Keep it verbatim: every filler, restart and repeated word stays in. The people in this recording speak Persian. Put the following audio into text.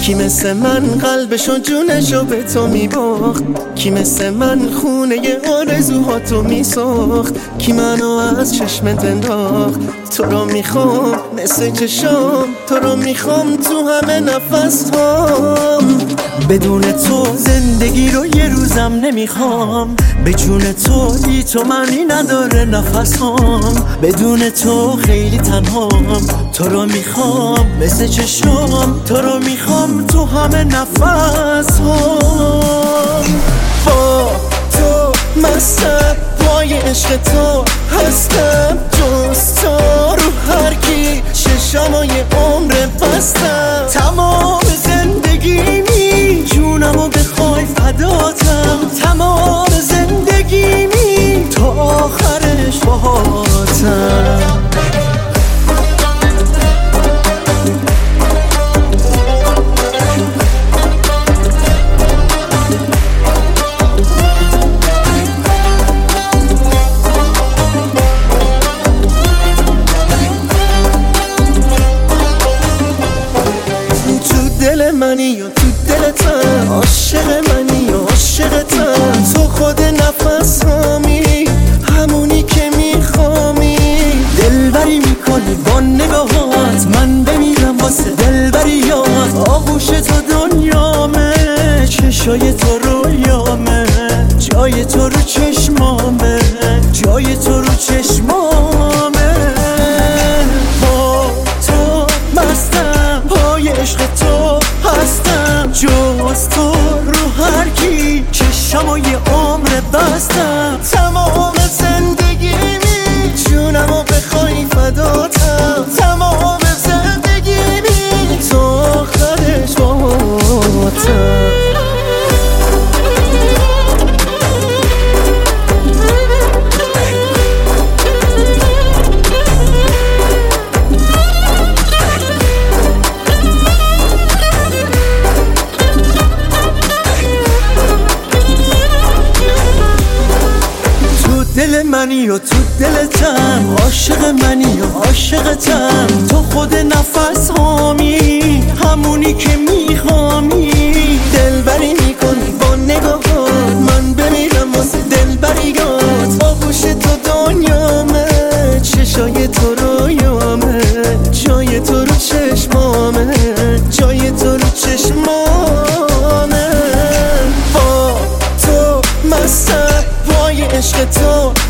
کی مثل من قلبشو جونشو به تو میباخت؟ کی مثل من خونه آرزوهاتو میساخت؟ کی منو از چشمت انداخت؟ تو رو میخوام مثل چشام، تو رو میخوام تو همه نفس هام. بدون تو زندگی رو یه روزم نمیخوام، به جون تو بی تو معنی نداره نفس هام. بدون تو خیلی تنهام، تو رو میخوام مثل چشام، تو رو میخوام تو همه نفس هام. با تو مستم، پای عشق تو هستم، جز تو رو هر کی چشمای عمر بستم. تمام زندگیمی جونمو بخوای فداتم، تمام زندگیمی تا آخرش باهاتم. دل منی و تو دلتم، عاشق منی و عاشقتم. تو خود نفس هامی، همونی که میخوامی. دلبری میکنی با نگاهات، من بمیرم واسه دلبریات. آغوش تو دنیامه، چشای تو رویامه، جای تو رو چشمامه، جای تو رو چشمامه. با تو مستم، پای عشق تو هستم، جز تو رو هر کی چشمای عمر بستم. تمام زندگیمی جونمو بخوای فداتم، تمام زندگیمی تا آخرش باهاتم. دل منی و تو دلتم، عاشق منی و عاشقتم. تو خود نفس هامی، همونی که میخوامی. دلبری میکنی با نگاهات، من بمیرم واسه دلبریات. آغوش تو دنیامه، چشای تو رویامه، جای تو رو چشمامه، جای تو رو چشمامه. با تو مستم، پای عشق تو